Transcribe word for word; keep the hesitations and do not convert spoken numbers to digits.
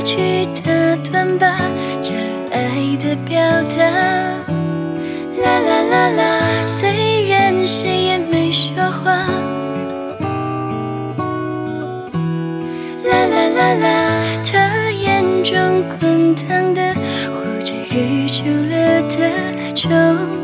去打断吧这爱的表达。啦啦啦啦，虽然谁也没说话。啦啦啦啦，他眼中滚烫的，或者淤出了的冲